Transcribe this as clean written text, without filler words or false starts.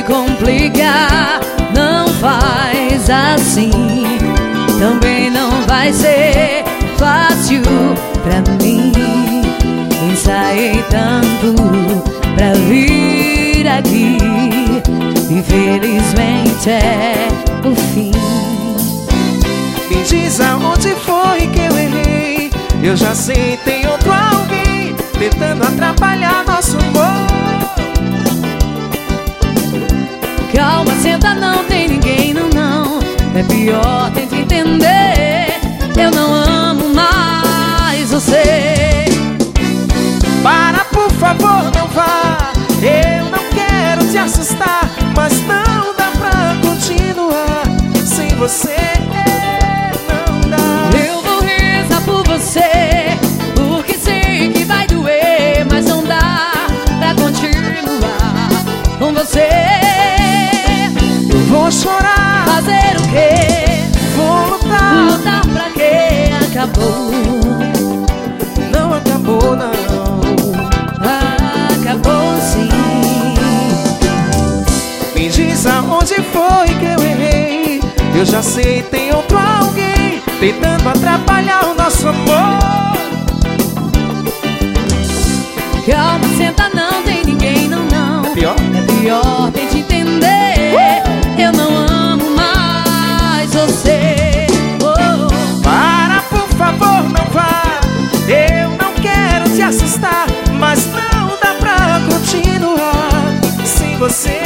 complicar. Não faz assim, também não vai ser fácil pra mim. Ensaiei tanto pra vir aqui, infelizmente é o fim. Me diz aonde foi que eu errei. Eu já sei, tem outro alguém tentando atrapalhar nosso amor. Calma, senta, não tem ninguém, não, não. É pior, tenta entender. Eu não amo mais você. Para, por favor, não vá. Eu não quero te assustar, mas não dá pra continuar sem você. Não dá. Eu vou rezar por você, porque sei que vai doer, mas não dá pra continuar com você. Eu vou chorar, Fazer o quê? vou lutar. Lutar pra quê? Acabou. Não acabou, não. Acabou sim. Me diz aonde foi que eu errei. Eu já sei, tem outro alguém tentando atrapalhar o nosso amor. Calma, senta, não tem ninguém, não, não. É pior? É pior, tente entender. Eu não amo mais você. Para, por favor, não vá. Eu não quero te assustar, mas não dá pra continuar sem você.